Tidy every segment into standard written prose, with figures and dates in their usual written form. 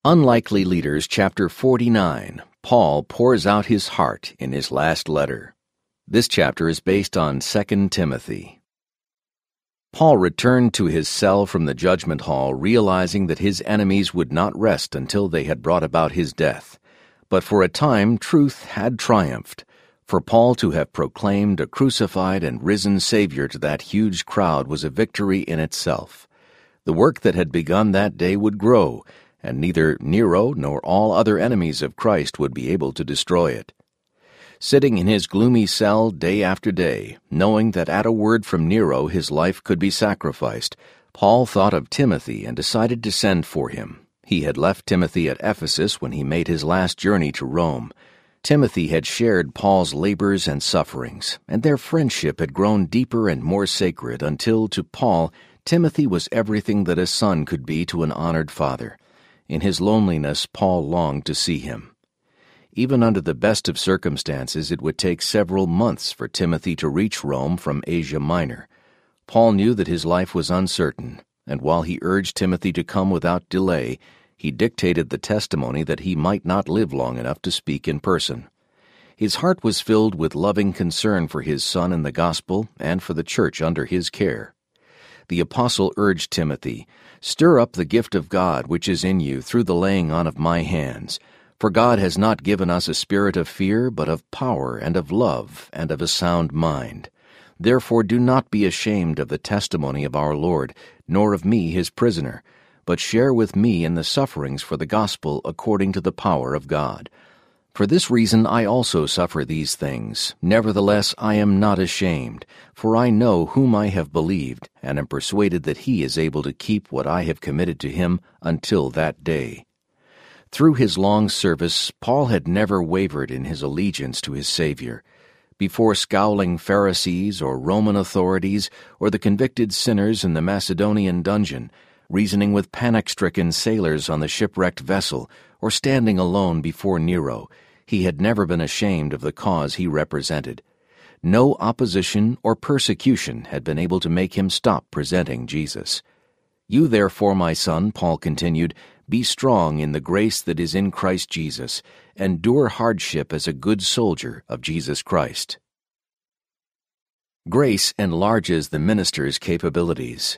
Unlikely Leaders, Chapter 49. Paul pours out his heart in his last letter. This chapter is based on 2 Timothy. Paul returned to his cell from the judgment hall, realizing that his enemies would not rest until they had brought about his death. But for a time truth had triumphed. For Paul to have proclaimed a crucified and risen Savior to that huge crowd was a victory in itself. The work that had begun that day would grow, and neither Nero nor all other enemies of Christ would be able to destroy it. Sitting in his gloomy cell day after day, knowing that at a word from Nero his life could be sacrificed, Paul thought of Timothy and decided to send for him. He had left Timothy at Ephesus when he made his last journey to Rome. Timothy had shared Paul's labors and sufferings, and their friendship had grown deeper and more sacred until, to Paul, Timothy was everything that a son could be to an honored father. In his loneliness, Paul longed to see him. Even under the best of circumstances, it would take several months for Timothy to reach Rome from Asia Minor. Paul knew that his life was uncertain, and while he urged Timothy to come without delay, he dictated the testimony that he might not live long enough to speak in person. His heart was filled with loving concern for his son in the gospel and for the church under his care. The apostle urged Timothy, "Stir up the gift of God which is in you through the laying on of my hands. For God has not given us a spirit of fear, but of power and of love and of a sound mind. Therefore do not be ashamed of the testimony of our Lord, nor of me his prisoner, but share with me in the sufferings for the gospel according to the power of God. For this reason I also suffer these things. Nevertheless I am not ashamed, for I know whom I have believed, and am persuaded that he is able to keep what I have committed to him until that day." Through his long service, Paul had never wavered in his allegiance to his Savior. Before scowling Pharisees or Roman authorities or the convicted sinners in the Macedonian dungeon, reasoning with panic-stricken sailors on the shipwrecked vessel, or standing alone before Nero, he had never been ashamed of the cause he represented. No opposition or persecution had been able to make him stop presenting Jesus. "You therefore, my son," Paul continued, "be strong in the grace that is in Christ Jesus. Endure hardship as a good soldier of Jesus Christ." Grace enlarges the minister's capabilities.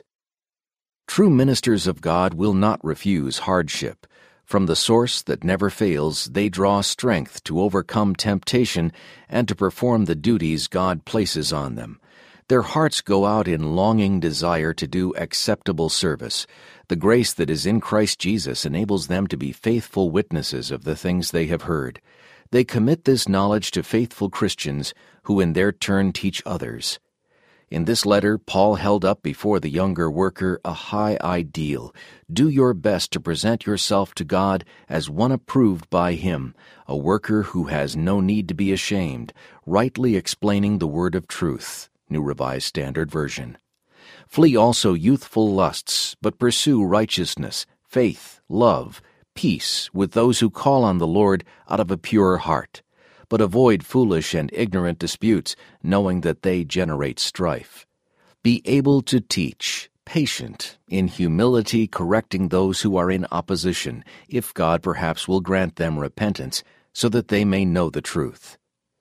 True ministers of God will not refuse hardship. From the source that never fails, they draw strength to overcome temptation and to perform the duties God places on them. Their hearts go out in longing desire to do acceptable service. The grace that is in Christ Jesus enables them to be faithful witnesses of the things they have heard. They commit this knowledge to faithful Christians who in their turn teach others. In this letter, Paul held up before the younger worker a high ideal. Do your best to present yourself to God as one approved by Him, a worker who has no need to be ashamed, rightly explaining the word of truth. New Revised Standard Version. Flee also youthful lusts, but pursue righteousness, faith, love, peace with those who call on the Lord out of a pure heart. But avoid foolish and ignorant disputes, knowing that they generate strife. Be able to teach, patient, in humility correcting those who are in opposition, if God perhaps will grant them repentance, so that they may know the truth.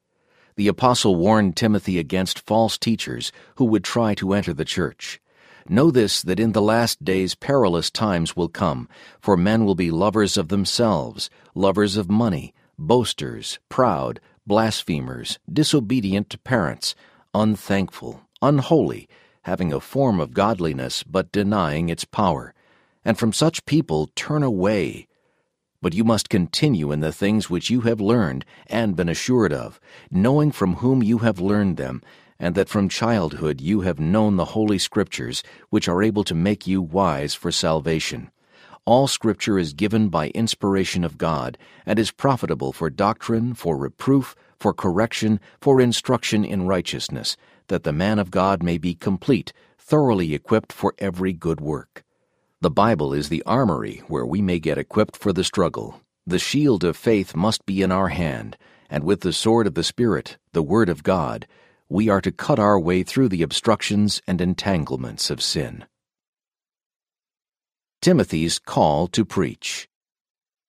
The apostle warned Timothy against false teachers who would try to enter the church. Know this, that in the last days perilous times will come, for men will be lovers of themselves, lovers of money, boasters, proud, blasphemers, disobedient to parents, unthankful, unholy, having a form of godliness but denying its power. And from such people turn away. But you must continue in the things which you have learned and been assured of, knowing from whom you have learned them, and that from childhood you have known the Holy Scriptures, which are able to make you wise for salvation. All Scripture is given by inspiration of God, and is profitable for doctrine, for reproof, for correction, for instruction in righteousness, that the man of God may be complete, thoroughly equipped for every good work. The Bible is the armory where we may get equipped for the struggle. The shield of faith must be in our hand, and with the sword of the Spirit, the Word of God, we are to cut our way through the obstructions and entanglements of sin. Timothy's call to preach.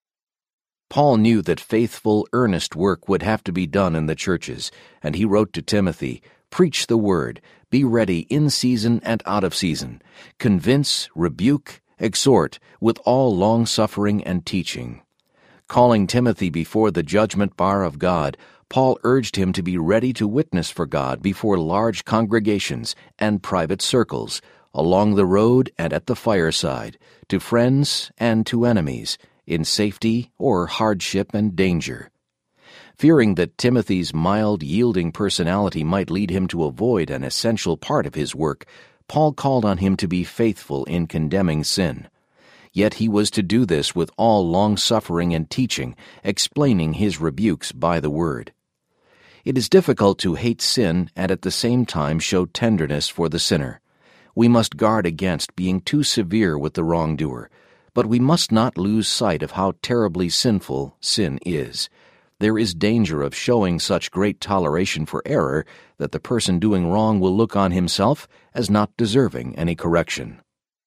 Paul knew that faithful, earnest work would have to be done in the churches, and he wrote to Timothy, "Preach the word, be ready in season and out of season, convince, rebuke, exhort, with all long-suffering and teaching." Calling Timothy before the judgment bar of God, Paul urged him to be ready to witness for God before large congregations and private circles, along the road and at the fireside, to friends and to enemies, in safety or hardship and danger. Fearing that Timothy's mild, yielding personality might lead him to avoid an essential part of his work, Paul called on him to be faithful in condemning sin. Yet he was to do this with all long-suffering and teaching, explaining his rebukes by the word. It is difficult to hate sin and at the same time show tenderness for the sinner. We must guard against being too severe with the wrongdoer, but we must not lose sight of how terribly sinful sin is. There is danger of showing such great toleration for error that the person doing wrong will look on himself as not deserving any correction.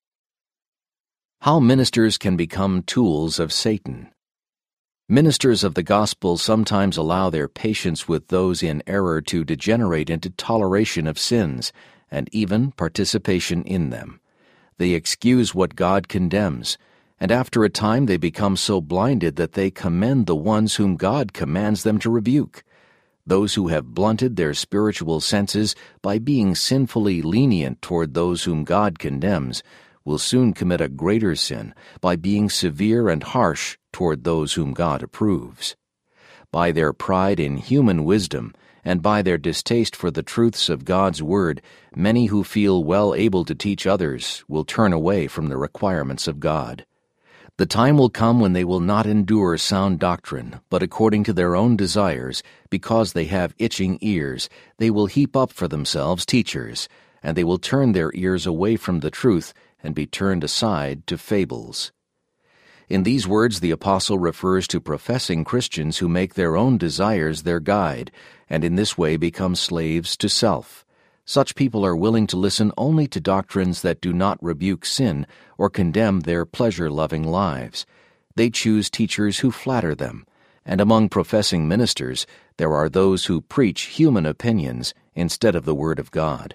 How ministers can become tools of Satan. Ministers of the gospel sometimes allow their patience with those in error to degenerate into toleration of sins and even participation in them. They excuse what God condemns, and after a time they become so blinded that they commend the ones whom God commands them to rebuke. Those who have blunted their spiritual senses by being sinfully lenient toward those whom God condemns will soon commit a greater sin by being severe and harsh toward those whom God approves. By their pride in human wisdom and by their distaste for the truths of God's Word, many who feel well able to teach others will turn away from the requirements of God. The time will come when they will not endure sound doctrine, but according to their own desires, because they have itching ears, they will heap up for themselves teachers, and they will turn their ears away from the truth and be turned aside to fables. In these words, the apostle refers to professing Christians who make their own desires their guide, and in this way become slaves to self. Such people are willing to listen only to doctrines that do not rebuke sin or condemn their pleasure-loving lives. They choose teachers who flatter them, and among professing ministers there are those who preach human opinions instead of the Word of God.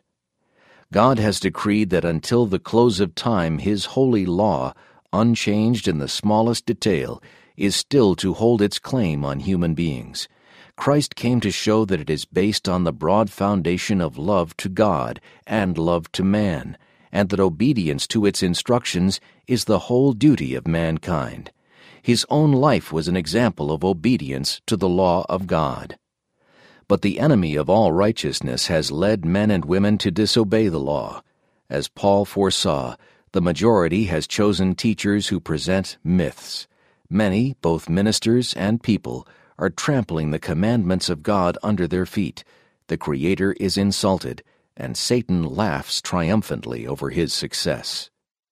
God has decreed that until the close of time His holy law, unchanged in the smallest detail, is still to hold its claim on human beings. Christ came to show that it is based on the broad foundation of love to God and love to man, and that obedience to its instructions is the whole duty of mankind. His own life was an example of obedience to the law of God. But the enemy of all righteousness has led men and women to disobey the law. As Paul foresaw, the majority has chosen teachers who present myths. Many, both ministers and people, are trampling the commandments of God under their feet. The Creator is insulted, and Satan laughs triumphantly over his success.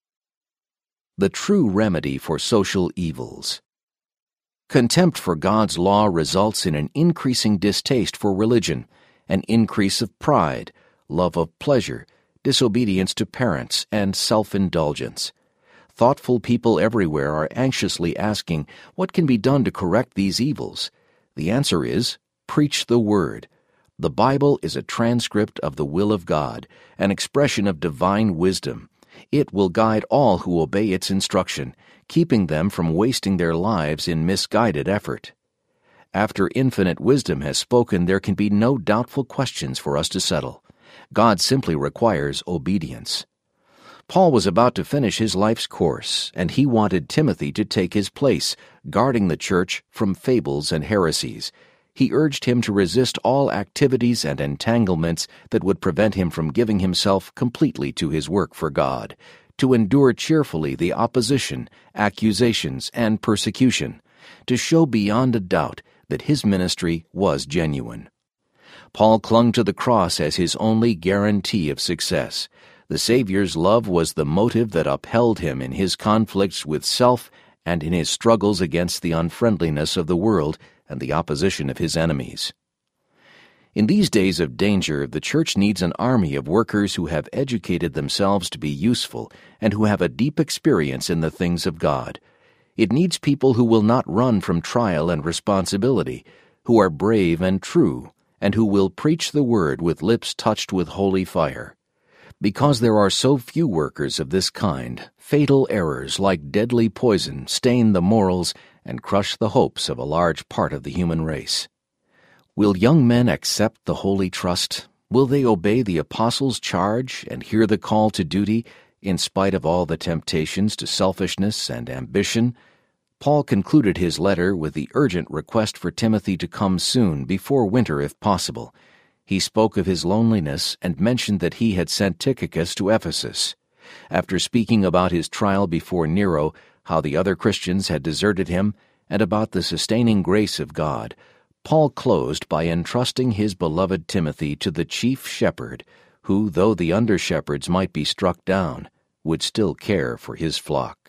The true remedy for social evils. Contempt for God's law results in an increasing distaste for religion, an increase of pride, love of pleasure, disobedience to parents, and self-indulgence. Thoughtful people everywhere are anxiously asking, what can be done to correct these evils? The answer is, preach the Word. The Bible is a transcript of the will of God, an expression of divine wisdom. It will guide all who obey its instruction, keeping them from wasting their lives in misguided effort. After infinite wisdom has spoken, there can be no doubtful questions for us to settle. God simply requires obedience. Paul was about to finish his life's course, and he wanted Timothy to take his place, guarding the church from fables and heresies. He urged him to resist all activities and entanglements that would prevent him from giving himself completely to his work for God, to endure cheerfully the opposition, accusations, and persecution, to show beyond a doubt that his ministry was genuine. Paul clung to the cross as his only guarantee of success. The Savior's love was the motive that upheld him in his conflicts with self and in his struggles against the unfriendliness of the world and the opposition of his enemies. In these days of danger, the church needs an army of workers who have educated themselves to be useful and who have a deep experience in the things of God. It needs people who will not run from trial and responsibility, who are brave and true, and who will preach the word with lips touched with holy fire. Because there are so few workers of this kind, fatal errors like deadly poison stain the morals and crush the hopes of a large part of the human race. Will young men accept the holy trust? Will they obey the apostles' charge and hear the call to duty, in spite of all the temptations to selfishness and ambition? Paul concluded his letter with the urgent request for Timothy to come soon, before winter if possible. He spoke of his loneliness and mentioned that he had sent Tychicus to Ephesus. After speaking about his trial before Nero, how the other Christians had deserted him, and about the sustaining grace of God, Paul closed by entrusting his beloved Timothy to the chief shepherd, who, though the under-shepherds might be struck down, would still care for his flock.